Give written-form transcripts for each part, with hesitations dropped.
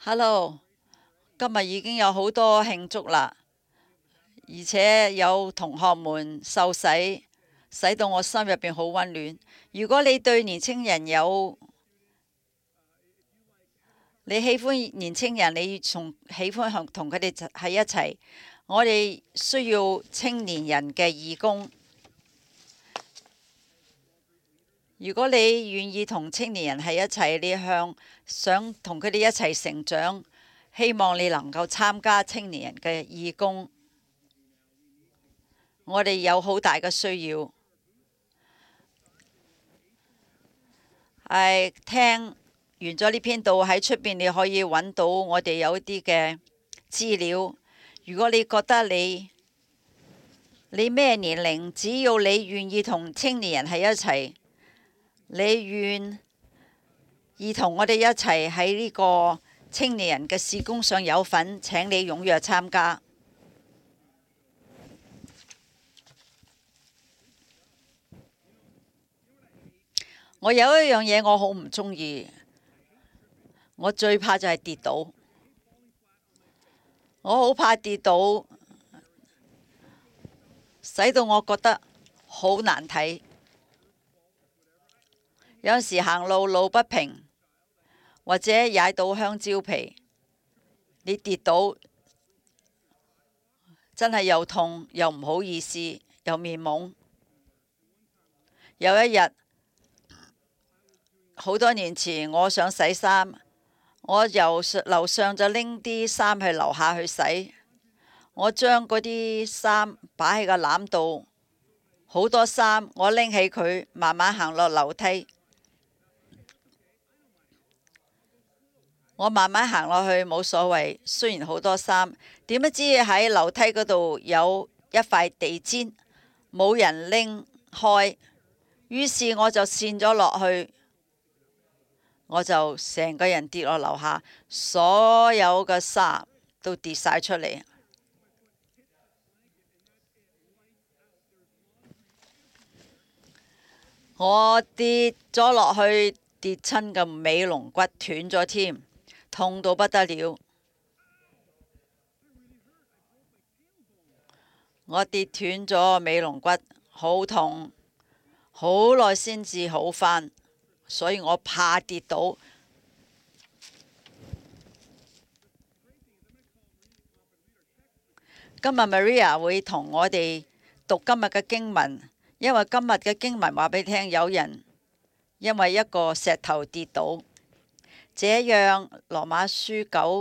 Hello，今日已經有好多慶祝啦，而且有同學們受洗，使到我心入邊好溫暖。如果你對年青人你喜歡年青人，你喜歡同佢哋喺一齊，我哋需要青年人嘅義工。如果你願意同青年人喺一齊，你想同佢哋一齊成長，希望你能夠參加青年人嘅義工。我哋有好大嘅需要，聽完咗呢篇道喺出邊，你可以揾到我哋有一啲嘅資料。如果你覺得你咩年齡，只要你願意同青年人喺一齊，你願意同我哋一齊喺呢個青年人嘅事工上有份，請你踴躍參加。我有一樣嘢我好唔中意，我最怕就係跌倒。我好怕跌倒，使到我覺得好難睇。有時行路不平，或者踩到香蕉皮，你跌倒真係又痛又唔好意思又面懵。有一日，好多年前，我想洗衫，我由樓上就拎啲衫去樓下去洗。我將嗰啲衫擺喺個籃度，好多衫，我拎起佢，慢慢行落樓梯。我慢慢行落去冇所謂，雖然好多衫，點不知喺樓梯嗰度有一塊地氈，冇人拎開，於是我就跣咗落去，我就成個人跌落樓下，所有嘅衫都跌晒出嚟。我跌咗落去，跌親個尾龍骨斷咗添，痛到不得了。我跌斷咗尾龍骨，好痛，好耐先至好返，所以我怕跌倒。今日 Maria 會同我哋讀今日嘅經文，因為今日嘅經文話俾你聽，有人因為一個石頭跌倒。這樣羅馬書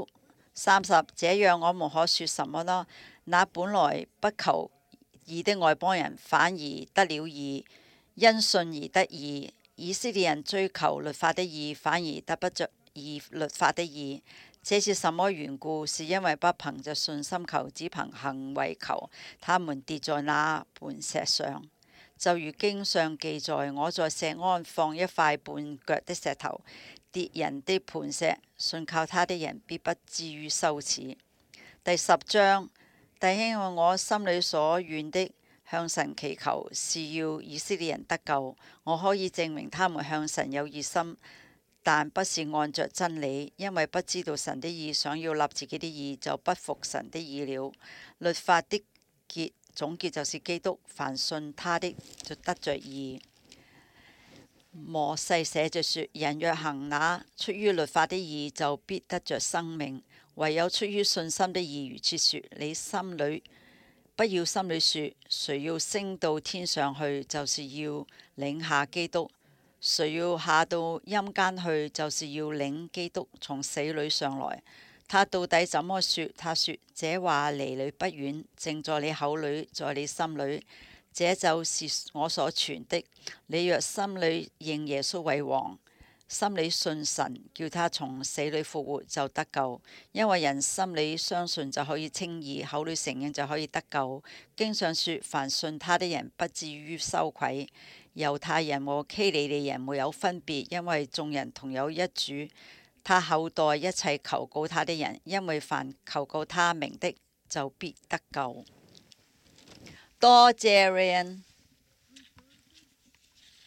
9:30，這樣我們可說什麼呢？那本來不求義的外邦人反而得了義，因信而得義。以色列人追求律法的義，反而得不着義律法的義。這是什麼緣故？是因為不憑着信心求，只憑行為求。他們跌在那磐石上，就如經上記載：我在錫安放一塊絆腳的石頭，跌人的磐石，信靠他的人必不至於羞恥。第10章，弟兄，我心裏所願的，向神祈求，是要以色列人得救。我可以證明他們向神有熱心，但不是按着真理，因為不知道神的義，想要立自己的義，就不服神的義了。律法的總結就是基督，凡信他的就得着義。摩西寫着說：人若行那出於律法的義，就必得着生命；唯有出於信心的義，如此說，你不要心裏說，誰要升到天上去，就是要領下基督；誰要下到陰間去，就是要領基督從死裏上來。他到底怎麼說？他說：這話離你不遠，正在你口裏，在你心裏。這就是我所傳的。你若心裏認耶穌為王，心裏信神，叫他從死裏復活，就得救。因為人心裏相信就可以稱義，口裏承認就可以得救。經上說：凡信他的人不至於羞愧。猶太人和希利尼人沒有分別，因為眾人同有一主。他厚待一切求告他的人，因為凡求告他名的，就必得救。多謝 Ryan。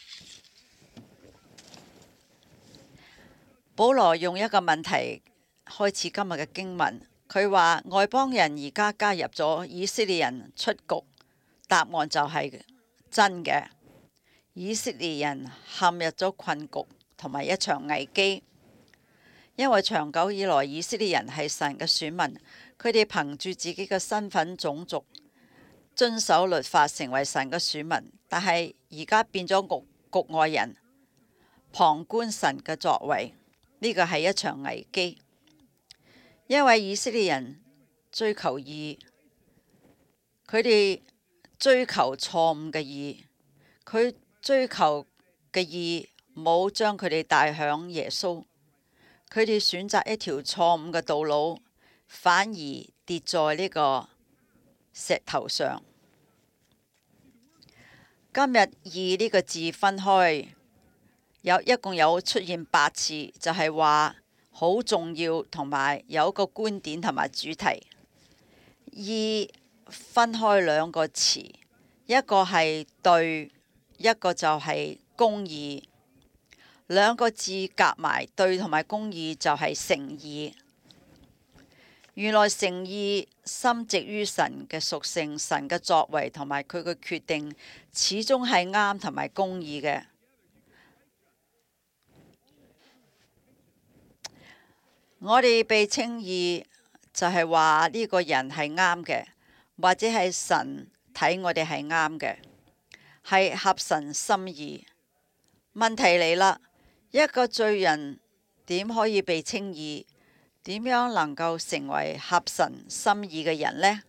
保羅用一個問題開始今日嘅經文。佢話外邦人而家加入咗以色列人出局，答案就係真嘅。以色列人陷入咗困局同埋一場危機，因為長久以來以色列人係神嘅選民，佢哋憑住自己嘅身份種族遵守律法，成為神嘅選民。但係而家變咗局外人，旁觀神嘅作為，呢個係一場危機。因為以色列人追求義，佢哋追求錯誤嘅義，佢追求嘅義冇將佢哋帶向耶穌，佢哋選擇一條錯誤嘅道路，反而跌在呢個石頭上。今日義呢個字分開，一共有出現8次，就係話好重要，同埋有一個觀點同埋主題。義分開2個詞，一個係對，一個就係公義。2個字夾埋，對同埋公義就係誠義。原來誠義深植於神嘅屬性，神嘅作為同埋佢嘅決定始終係啱同埋公義嘅。我哋被稱義就係話呢個人係啱嘅，或者係神睇我哋係啱嘅，係合神心意。問題嚟啦，一個罪人點可以被稱義？點樣能夠成為合神心意嘅人呢？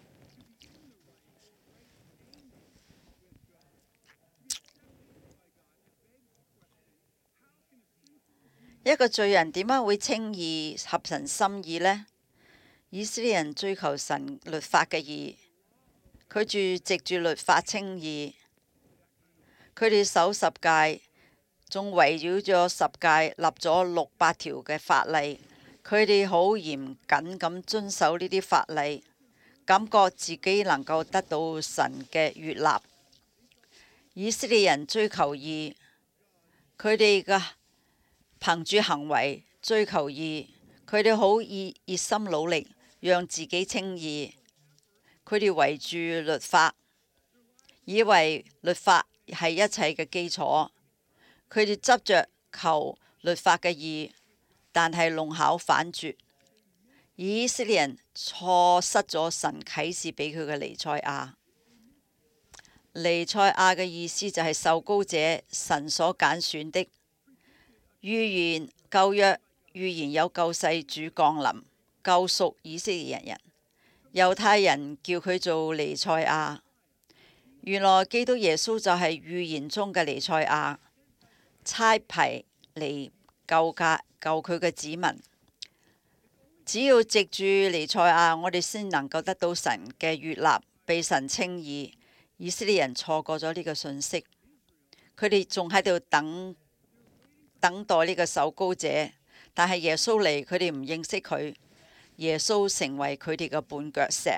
一個罪人點樣會稱義合神心意呢？以色列人追求神律法嘅義，佢藉住律法稱義，佢哋守10誡，仲圍繞咗10誡立咗600條嘅法例，佢哋好嚴謹咁遵守呢啲法例，感覺自己能夠得到神嘅悅納。以色列人追求義，佢哋嘅憑住行為追求義，佢哋好熱心努力，讓自己稱義。佢哋圍住律法，以為律法係一切嘅基礎。佢哋執着求律法嘅義，但係弄巧反拙。以色列人錯失咗神啟示俾佢嘅彌賽亞。彌賽亞嘅意思就係受膏者，神所揀選的。預言舊約預言有救世主降臨，救贖以色列人。猶太人叫佢做彌賽亞。原來基督耶穌就係預言中嘅彌賽亞，差派嚟救佢嘅子民。只要藉住彌賽亞，我哋先能夠得到神嘅悅納，被神稱義。以色列人錯過咗呢個信息，佢哋仲喺度等待呢個受膏者，但係耶穌嚟，佢哋唔認識佢。耶穌成為佢哋嘅絆腳石。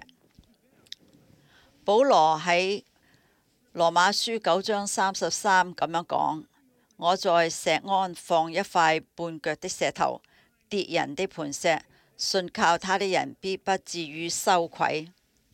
保羅喺羅馬書9章33咁樣講：我在錫安放一塊絆腳的石頭，跌人的磐石，信靠他的人必不至於羞愧。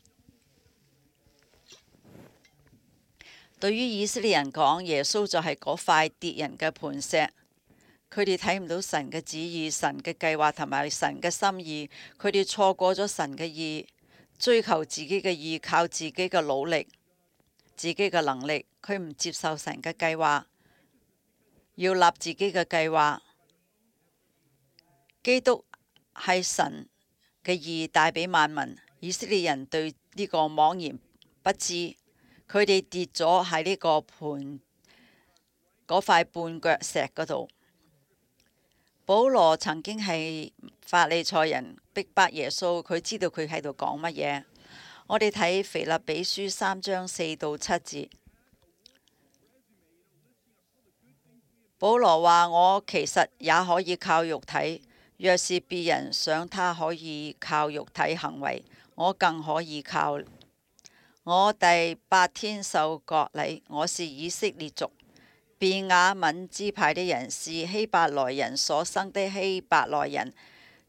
對於以色列人講，耶穌就係嗰塊跌人嘅磐石。佢哋睇唔到神嘅旨意、神嘅計劃同埋神嘅心意，佢哋錯過咗神嘅義，追求自己嘅義，靠自己嘅努力、自己嘅能力。佢唔接受神嘅計劃，要立自己嘅計劃。基督係神嘅義帶俾萬民，以色列人對呢個茫然不知。佢哋跌咗喺呢個嗰塊絆腳石嗰度。保羅曾經係法利賽人，逼迫耶穌，佢知道佢喺度講乜嘢。我哋睇腓立比書3章4到7節，保羅話：我其實也可以靠肉體，若是別人想他可以靠肉體行為，我更可以靠。我第8天受割禮，我是以色列族，便雅憫支派的人，是希伯來人所生的希伯來人，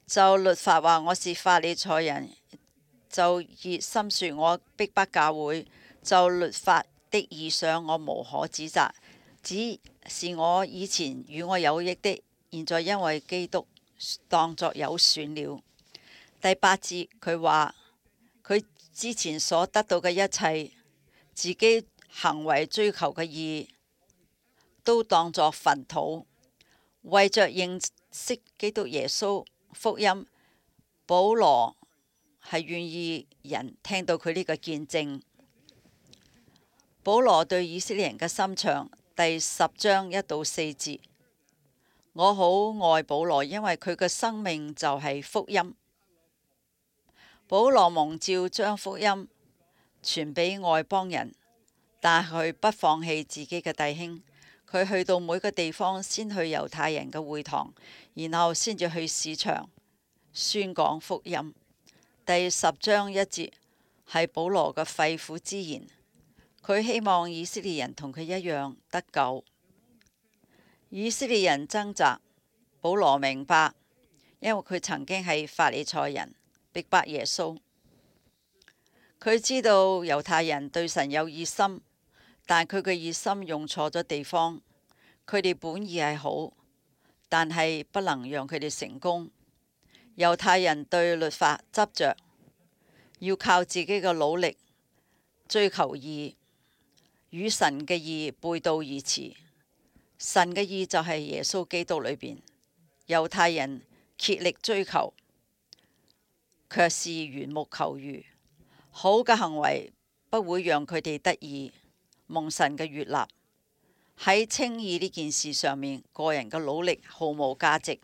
就律法話我是法利賽人，就熱心說我逼迫教會，就律法的義上我無可指責，只是我以前與我有益的，現在因為基督當作有損了。第8節佢話佢之前所得到嘅一切，自己行為追求嘅義，都當作糞土。為着認識基督耶穌福音，保羅係願意人聽到佢呢個見證。保羅對以色列人嘅心腸，第10章1到4節，我好愛保羅，因為佢嘅生命就係福音。保羅蒙召將福音傳俾外邦人，但佢不放棄自己嘅弟兄。佢去到每個地方，先去猶太人嘅會堂，然後先至去市場宣講福音。第10章1節係保羅嘅肺腑之言，佢希望以色列人同佢一樣得救。以色列人掙扎，保羅明白，因為佢曾經係法利賽人，逼迫耶穌。佢知道猶太人對神有熱心，但佢嘅熱心用錯咗地方。佢哋本意係好，但係不能讓佢哋成功。猶太人對律法執着，要靠自己嘅努力追求義，與神嘅義背道而馳。神嘅義就係耶穌基督裏邊，猶太人竭力追求，卻是緣木求魚。好嘅行為不會讓佢哋得以蒙神嘅悅納。喺稱義呢件事上面，個人嘅努力毫無價值。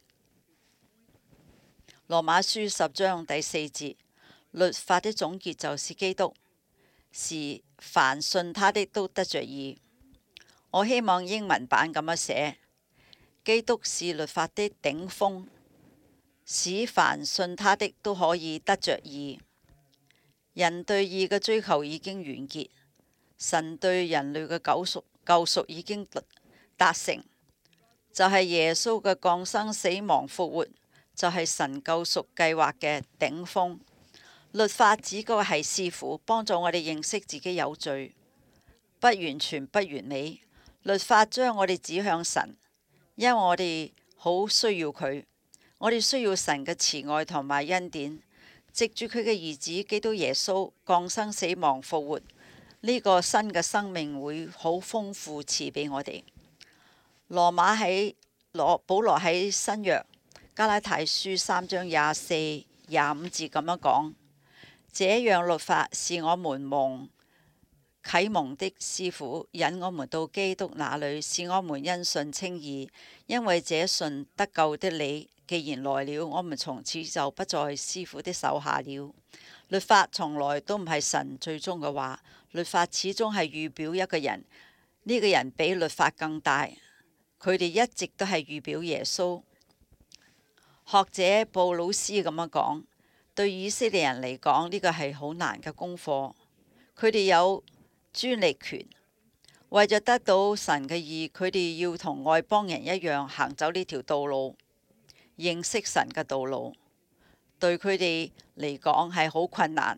羅馬書10章第4節，律法的總結就是基督，是凡信他的都得着義。我希望英文版咁樣寫：基督是律法的頂峰，使凡信他的都可以得着義。人對義嘅追求已經完結，神對人類嘅救贖已經達成，就係耶穌嘅降生、死亡、復活，就係神救贖計劃嘅頂峰。律法只不過係師傅，幫助我哋認識自己有罪，不完全、不完美。律法將我哋指向神，因為我哋好需要佢，我哋需要神嘅慈愛同埋恩典。藉住佢嘅兒子基督耶穌降生、死亡、復活，呢個新嘅生命會好豐富賜俾我哋。保羅喺新約加拉太書3章24、25節咁樣講：這樣律法是我們啟蒙的師傅，引我們到基督那裏，使我們因信稱義。因為這信得救的理既然來了，我們從此就不在師傅的手下了。律法從來都唔係神最終嘅話，律法始終係預表一個人，呢個人比律法更大。佢哋一直都係預表耶穌。學者布魯斯咁樣講，對以色列人嚟講，呢個係好難嘅功課。佢哋有專利權，為咗得到神嘅義，佢哋要同外邦人一樣行走呢條道路，認識神嘅道路，對佢哋嚟講係好困難。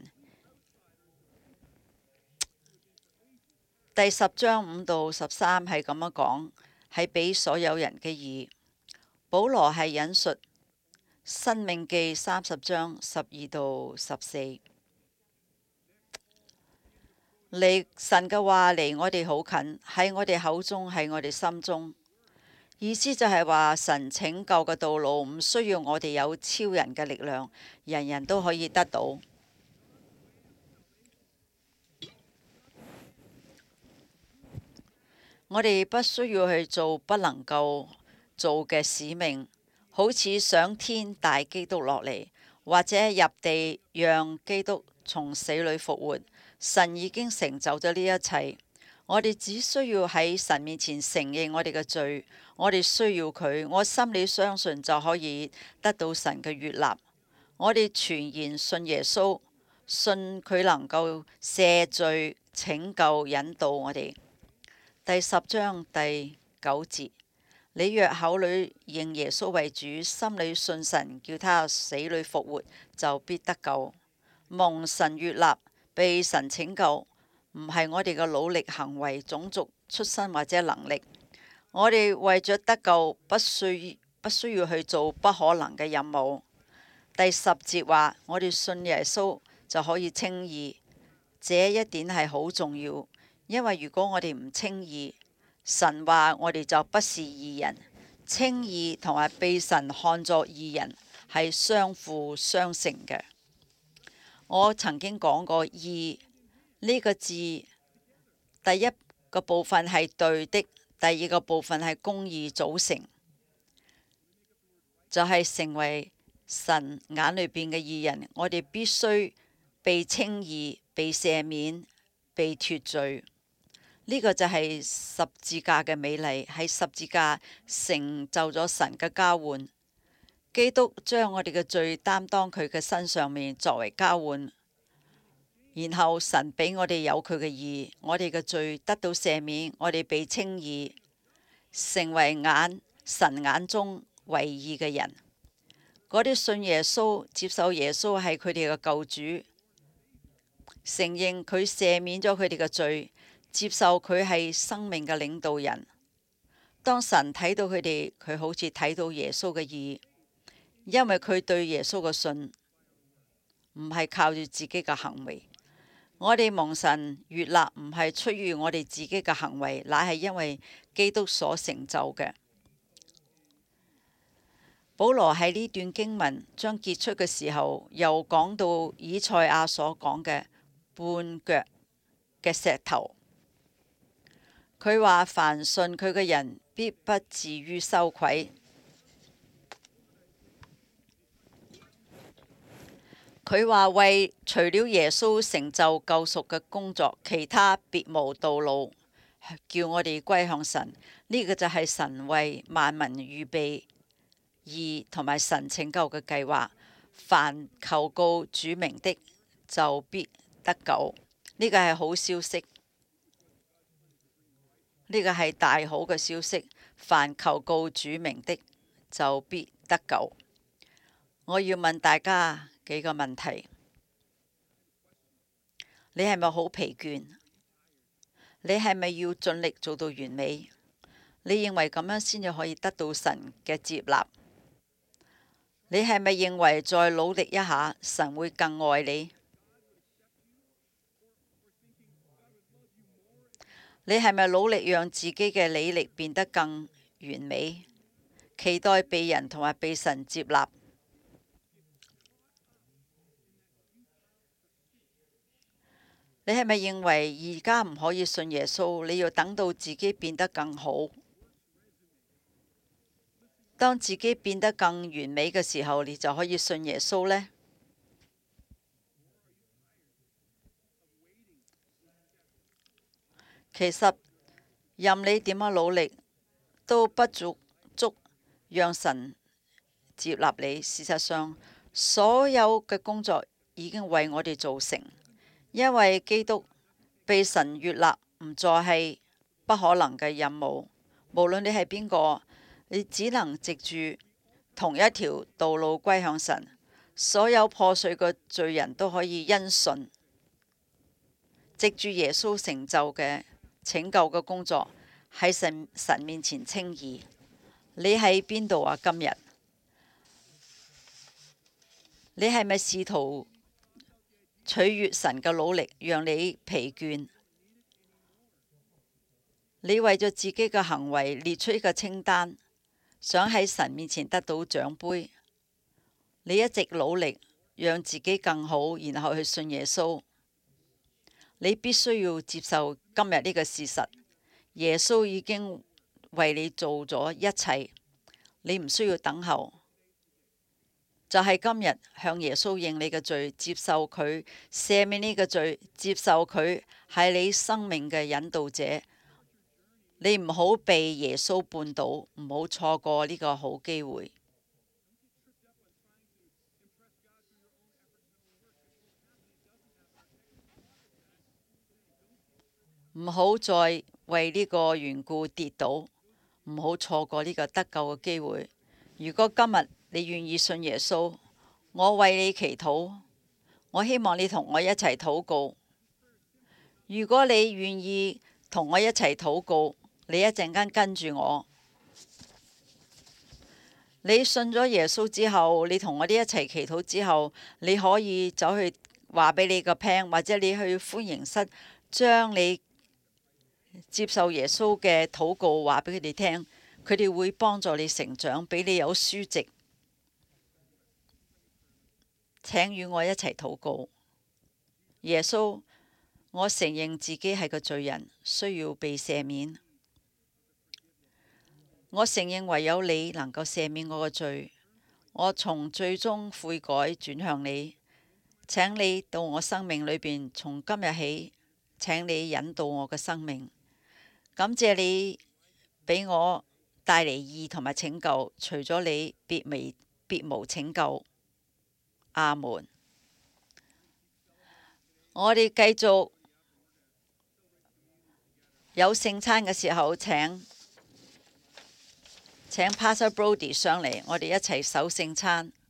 第10章5到13係咁樣講，係俾所有人嘅義。保羅係引述申命記30章12到14。神嘅話離我哋好近，喺我哋口中，喺我哋心中。意思就係話神拯救嘅道路唔需要我哋有超人嘅力量，人人都可以得到。我哋不需要去做不能夠做嘅使命，好似上天帶基督落嚟，或者入地讓基督從死裏復活。神已經成就咗呢一切，我哋只需要喺神面前承認我哋嘅罪，我哋需要佢，我心裏相信就可以得到神嘅悅納。我哋全然信耶穌，信佢能夠赦罪、拯救、引導我哋。第10章第9節， 你若口裏認耶穌為主，心裏信神，叫他死裏復活，就必得救。蒙神悅納，被神拯救，唔係我哋嘅努力、行為、種族、出身或者能力。我哋為咗得救，不需要去做不可能嘅任務。第10節話，我哋信耶穌就可以稱義，這一點係好重要，因為如果我哋唔稱義，神話我哋就不是義人。稱義同埋被神看作義人係相輔相成嘅。我曾經講過，義呢個字，第一個部分係對的，第二個部分係公義組成，就係成為神眼裏邊嘅義人。我哋必須被稱義、被赦免、被脫罪。呢個就係十字架嘅美麗，係十字架成就咗神嘅交換。基督將我哋嘅罪擔當佢嘅身上面作為交換，然後神俾我哋有佢嘅義，我哋嘅罪得到赦免，我哋被稱義，成為神眼中為義嘅人。嗰啲信耶穌、接受耶穌係佢哋嘅救主，承認佢赦免咗佢哋嘅罪，接受佢係生命嘅領導人。當神睇到佢哋，佢好似睇到耶穌嘅義，因為佢對耶穌嘅信唔係靠住自己嘅行為。我哋蒙神悅納唔係出於我哋自己嘅行為，乃係因為基督所成就嘅。保羅喺呢段經文將結束嘅時候，又講到以賽亞所講嘅絆腳嘅石頭。佢話凡信佢嘅人必不至於羞愧。佢話為除了耶穌成就救贖嘅工作，其他別無道路，叫我哋歸向神。呢個就係神為萬民預備義同埋神拯救嘅計劃。凡求告主名的，就必得救。呢個係好消息。呢個係大好嘅消息，凡求告主名的就必得救。我要問大家幾個問題：你係咪好疲倦？你係咪要盡力做到完美？你認為咁樣先至可以得到神嘅接納？你係咪認為再努力一下，神會更愛你？你係咪努力讓自己嘅履歷變得更完美，期待被人同埋被神接納？你係咪認為而家唔可以信耶穌，你要等到自己變得更好？當自己變得更完美嘅時候，你就可以信耶穌呢？其實任你點樣努力，都不足讓神接納你。事實上，所有嘅工作已經為我哋做成，因為基督被神悅納，唔再係不可能嘅任務。無論你係邊個，你只能藉住同一條道路歸向神。所有破碎嘅罪人都可以因信，藉住耶穌成就嘅拯救嘅工作，喺神面前稱義。你喺邊度啊？今日你係咪試圖取悅神嘅努力，讓你疲倦？你為咗自己嘅行為列出一個清單，想喺神面前得到獎杯。你一直努力讓自己更好，然後去信耶穌。你必須要接受今日呢個事實，耶穌已經為你做咗一切，你唔需要等候。就係今日向耶穌認你嘅罪，接受佢赦免呢個罪，接受佢係你生命嘅引導者。你唔好被耶穌絆倒，唔好錯過呢個好機會。唔好再為呢個緣故跌倒， 唔好錯過呢個得救嘅機會。如果今日你願意信耶穌，我為你祈禱，我希望你同我一齊禱告。如果你願意同我一齊禱告，你一陣間跟住我。你信咗耶穌之後，你同我哋一齊祈禱之後，你可以走去話俾你個 plan，或者你去歡迎室將你接受耶穌嘅禱告話俾佢哋聽，佢哋會幫助你成長，俾你有書籍。請與我一齊禱告。耶穌，我承認自己係個罪人，需要被赦免。我承認唯有你能夠赦免我嘅罪，我從罪中悔改轉向你，請你到我生命裏邊，從今日起，請你引導我嘅生命。感謝你俾我帶嚟義同埋拯救，除咗你別無拯救。阿門。我哋繼續有聖餐嘅時候，請 Pastor Brody 上嚟，我哋一齊守聖餐。